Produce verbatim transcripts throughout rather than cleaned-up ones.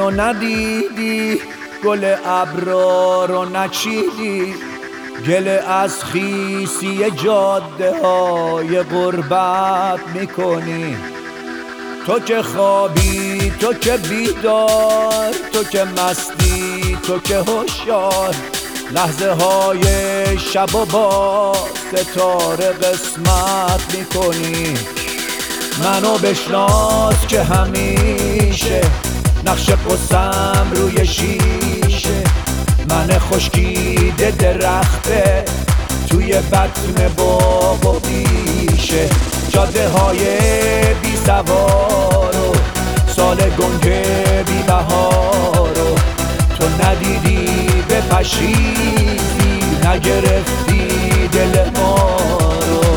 رو ندیدی، گل ابرا رو نچیدی، گله از خیسی جاده های غربت میکنی. تو که خوابی، تو که بیدار، تو که مستی، تو که هوشیار، لحظه های شب و با ستاره قسمت میکنی. منو بشناس که همیشه نقش قسم روی شیشه، من خشکیده درخته توی بطن باغ و بیشه. جاده های بی سوار و سال گنگ بی بهار و تو ندیدی بپشیدی، نگرفتی دل ما رو.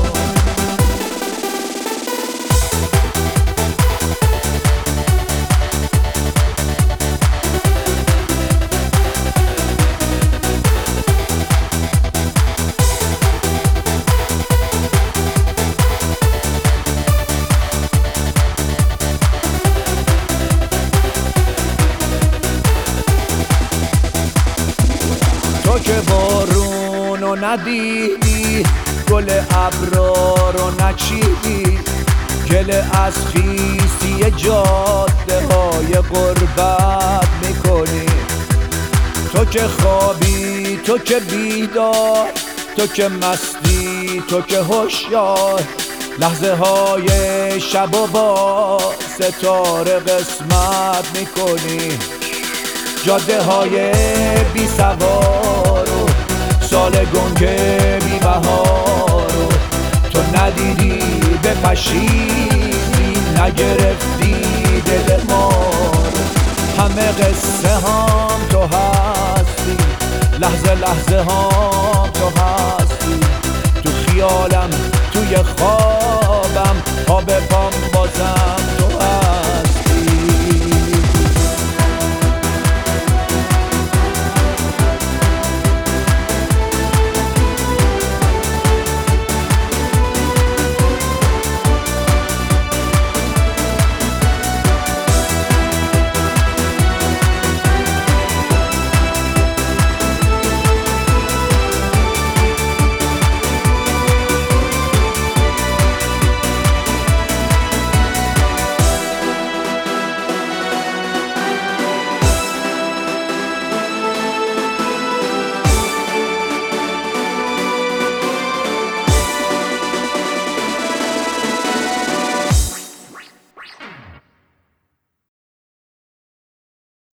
تو که بارون رو ندیدی، گل ابرا رو نچیدی، گله از خیسی جاده های غربت میکنی. تو که خوابی، تو که بیدار، تو که مستی، تو که هوشیار، لحظه های شب و با ستاره قسمت میکنی. جاده های بی سوار و سال گنگ بی بهار و تو ندیدی بپشیدی، نگرفتی دل ما رو. همه قصه هم تو هستی، لحظه لحظه هم تو هستی، تو خیالم، توی خوابم، پا به پام بازم تو هستی.